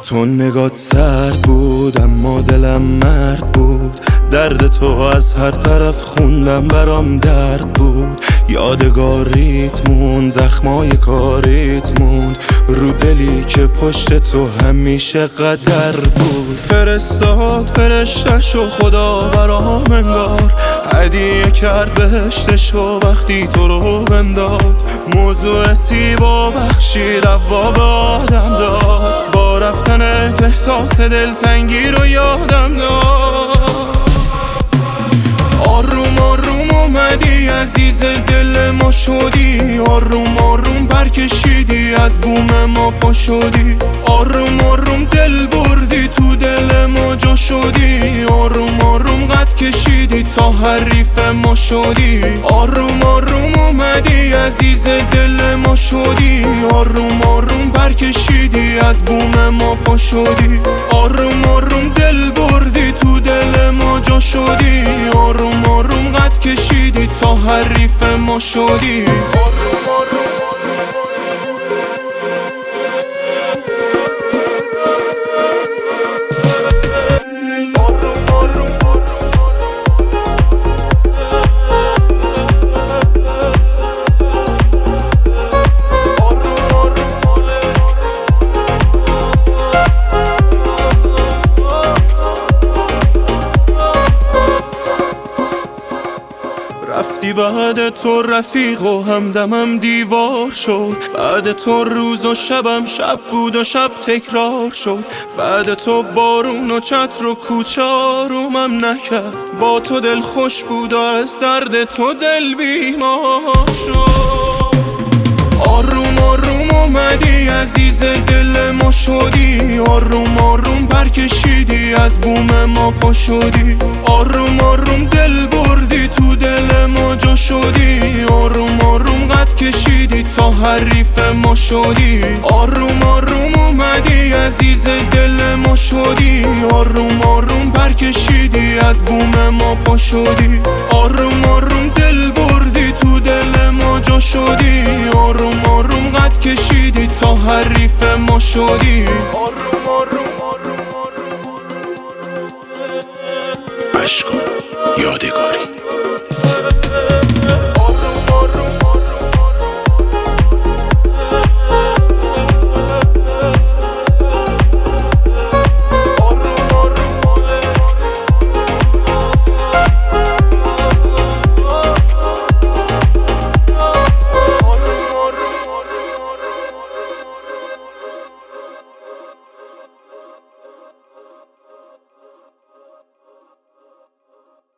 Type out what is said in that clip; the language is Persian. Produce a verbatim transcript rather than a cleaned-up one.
تو نگات سرد بود اما دلم مرد بود، درد تو از هر طرف خوندم برام درد بود. یادگاریت موند، زخمای کاریت موند رو دلی که پشت تو همیشه قدر بود. فرستاد فرشتشو خدا برام انگار، هدیه کرد بهشتشو وقتی تو رو بنداد. موضوع سیبا بخشید افوا به آدم داد، با رفتنت احساس دلتنگی رو یادم داد. آروم آروم اومدی عزیز دل ما شدی، آروم آروم برکشیدی از بوم ما پا شدی. آروم آروم دل بردی تو دل ما جا شدی، آروم آروم قد کشیدی تا حریف ما شدی. آروم آروم اومدی عزیز دل ما شدی، آروم آروم برکشیدی از بوم ما پا شدی. آروم آروم دل بردی تو دل ما جا شدی، آروم آروم قد کشیدی تا حریف ما شدی. رفتی بعد تو رفیق و همدمم دیوار شد، بعد تو روز و شبم شب بود و شب تکرار شد. بعد تو بارون و چتر و کوچه آرومم نکرد، با تو دل خوش بود و از درد تو دل بیمار شد. آروم آروم اومدی عزیز دل ما شدی، آروم آروم برکشیدی از بوم ما پا شدی. آروم آروم دل بردی تو دل ما جا شدی، آروم آروم قد کشیدی تا حریف ما شدی. آروم آروم اومدی عزیز دل ما شدی، آروم آروم برکشیدی از بوم ما پا شدی. آروم آروم دل بردی تو دل ما جا شدی، آروم آروم قد کشیدی تا حریف ما شدی. آروم آروم آروم آروم. عشق یادگاری.